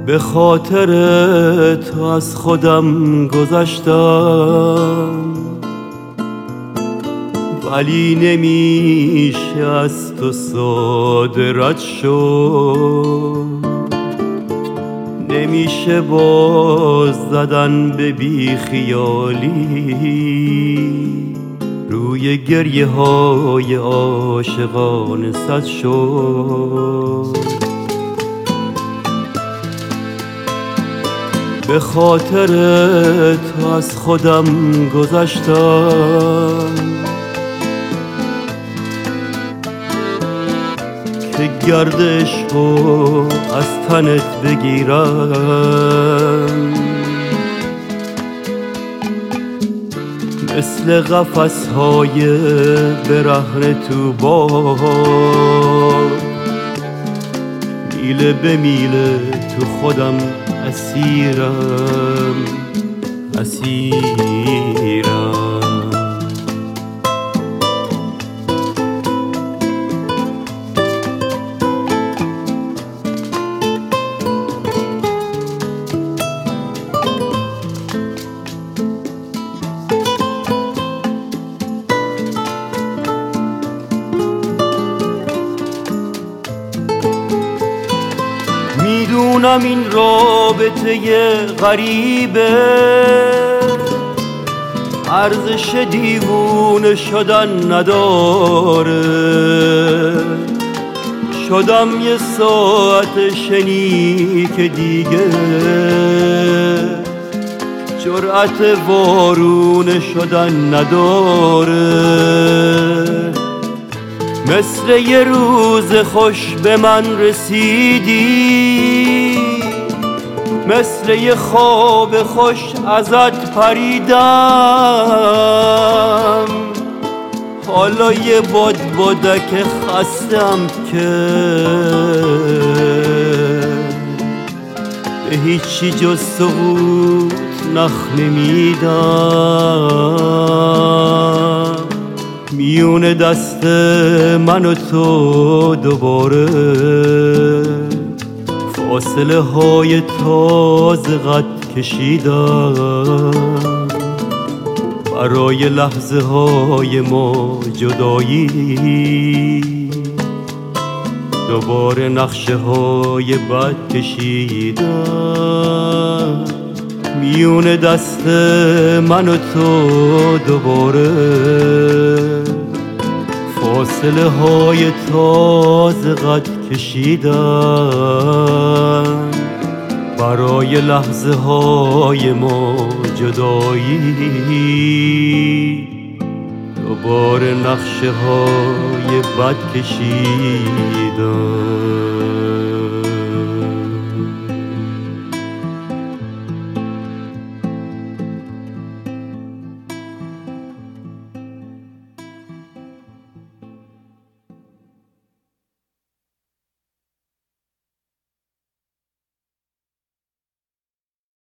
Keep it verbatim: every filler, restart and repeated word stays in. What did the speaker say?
به خاطر تو از خودم گذشتم، ولی نمیشه از تو ساده رد شد. نمیشه باز زدن به بی خیالی، روی گریه های عاشقان صد شد. به خاطر تو از خودم گذشتم که گردش رو از تنت بگیرم، مثل قفس های برهنه تو باد، میله به میله تو خودم اسیرم اسیرم. میدونم این رابطه غریبه، ارزش دیوونه شدن نداره. شدم یه ساعت شنیک دیگه، جرأت وارونه شدن نداره. مثل یه روز خوش به من رسیدی، مثل یه خواب خوش ازت پریدم. حالا یه باد بادک خستم که به هیچی جز سقوط نخ نمیدم. میونه دست من و تو دوباره فاصله های تازه قد کشیدم، برای لحظه های ما جدایی دوباره نقشه های بد کشیدم. میونه دست من و تو دوباره فاصله های تازه قد کشیدم، برای لحظه های ما جدایی دوباره نقشه های بد کشیدم.